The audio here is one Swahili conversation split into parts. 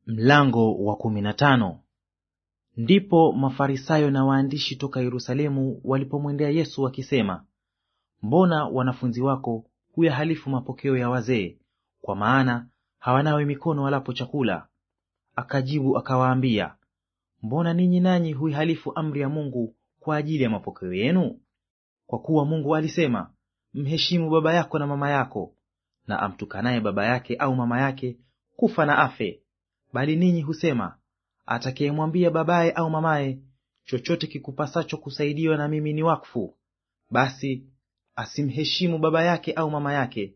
Mlango wa 15. Ndipo Mafarisayo na waandishi toka Yerusalemu walipomwendea Yesu wakisema, mbona wanafunzi wako huyahalifu mapokeo ya wazee, kwa maana hawanawi mikono walapo chakula? Akajibu akawaambia, mbona ninyi nanyi huihalifu amri ya Mungu kwa ajili ya mapokeo yenu? Kwa kuwa Mungu alisema, mheshimu baba yako na mama yako, na amtukanaye baba yake au mama yake kufa na afe. Bali ninyi husema, atakayemwambia babaye au mamaye, chochote kikupasacho kusaidiwa na mimi ni wakfu, basi asimheshimu baba yake au mama yake.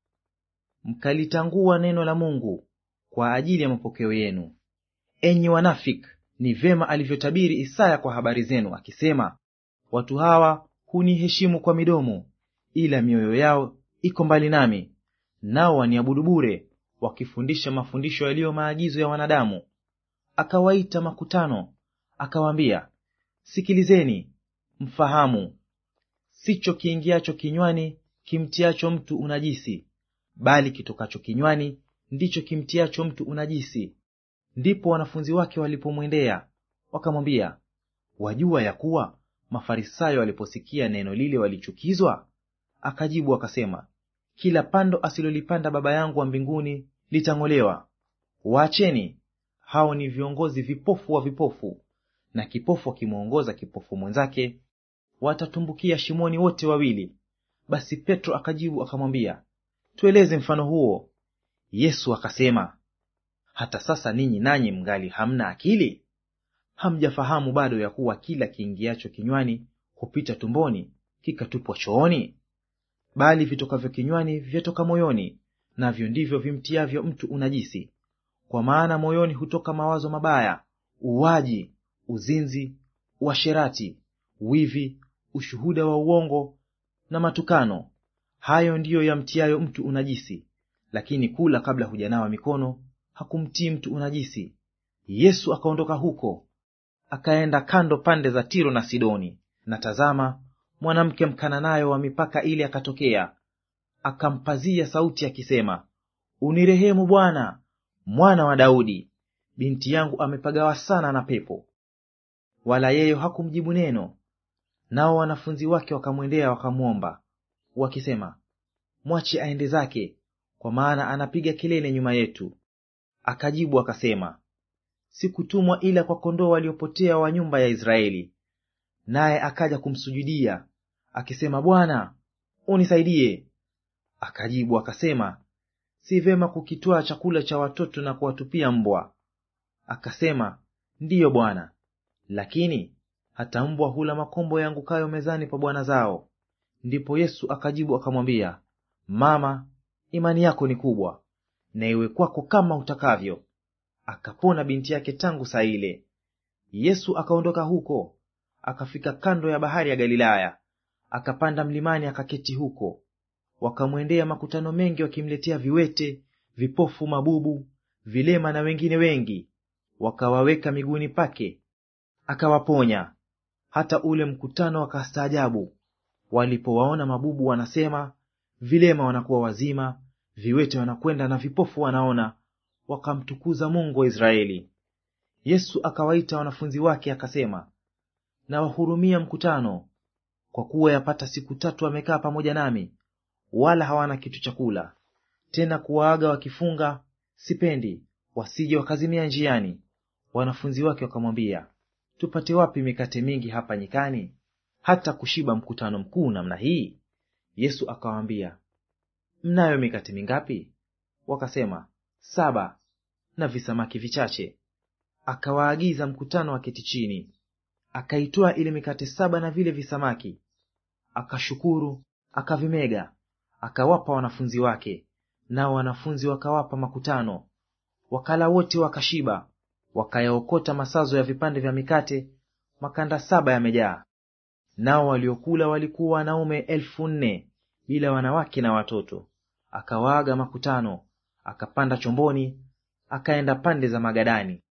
Mkalitangua neno la Mungu kwa ajili ya mapokeo yenu. Enyi wanafiki, ni vema alivyotabiri Isaya kwa habari zenu akisema, watu hawa huniheshimu kwa midomo, ila mioyo yao iko mbali nami. Nao waniabudu bure, wakifundisha mafundisho yaliyo maagizo ya wanadamu. Akawaita makutano, akawaambia, sikilizeni, mfahamu. Sicho kiingiacho kinywani kimtiacho mtu unajisi, bali kitokacho kinywani ndicho kimtiacho mtu unajisi. Ndipo wanafunzi wake walipomwendea wakamwambia, wajua ya kuwa Mafarisayo waliposikia neno lile walichukizwa? Akajibu akasema, kila pando asilolipanda Baba yangu wa mbinguni litang'olewa. Waacheni, hao ni viongozi vipofu wa vipofu, na kipofu akimwongoza kipofu mwenzake, watatumbukia shimoni wote wawili. Basi Petro akajibu akamwambia, tueleze mfano huo. Yesu akasema, hata sasa ninyi nanyi mngali hamna akili? Hamjafahamu bado ya kuwa kila kiingiacho kinywani hupita tumboni kikatupwa chooni? Bali vitokavyo kinywani vyatoka moyoni, navyo ndivyo vimtiavyo mtu unajisi. Kwa maana moyoni hutoka mawazo mabaya, uuaji, uzinzi, uasherati, wivi, ushuhuda wa uongo na matukano. Hayo ndiyo yamtiayo mtu unajisi. Lakini kula kabla hujanawa mikono hakumtii mtu unajisi. Yesu akaondoka huko, akaenda kando pande za Tiro na Sidoni. Na tazama, mwanamke Mkananayo wa mipaka ile akatokea, akampazia sauti akisema, unirehemu Bwana, Mwana wa Daudi, binti yangu amepagawa sana na pepo. Wala yeye hakumjibu neno. Nao wanafunzi wake wakamwendea wakamwomba, wakisema, mwache aende zake, kwa maana anapiga kelele nyuma yetu. Akajibu akasema, sikutumwa ila kwa kondoo waliopotea wa nyumba ya Israeli. Naye akaja kumsujudia akisema, Bwana, unisaidie. Akajibu akasema, si vema kukitwaa chakula cha watoto na kuwatupia mbwa. Akasema, ndiyo Bwana, lakini hata mbwa hula makombo yaangukayo mezani pa bwana zao. Ndipo Yesu akajibu akamwambia, mama, imani yako ni kubwa, na iwe kwako kama utakavyo. Akapona binti yake tangu saa ile. Yesu akaondoka huko, akafika kando ya bahari ya Galilaya, akapanda mlimani akaketi huko. Wakamwendea makutano mengi wakimletea viwete, vipofu, mabubu, vilema na wengine wengi, wakawaweka miguuni pake, akawaponya. Hata ule mkutano wakastaajabu walipowaona mabubu wanasema, vilema wanakuwa wazima, viwete wanakwenda na vipofu wanaona, wakamtukuza Mungu wa Israeli. Yesu akawaita wanafunzi wake akasema, nawahurumia mkutano, kwa kuwa yapata siku 3 wamekaa pamoja nami, wala hawana kitu cha kula. Tena kuwaaga wakifunga sipendi, wasije wakazimia njiani. Wanafunzi wake wakamwambia, tupate wapi mikate mingi hapa nyikani, hata kushiba mkutano mkuu namna hii? Yesu akawaambia, mnayo mikate mingapi? Wakasema, 7, na visamaki vichache. Akawaagiza mkutano waketi chini. Akaitwaa ile mikate 7 na vile visamaki, akashukuru, akavimega, akawapa wanafunzi wake, nao wanafunzi wakawapa makutano. Wakala wote wakashiba, wakayaokota masazo ya vipande vya mikate makanda 7 yamejaa. Nao waliokula walikuwa wanaume 4,000 bila wanawake na watoto. Akawaaga makutano, akapanda chomboni, akaenda pande za Magadani.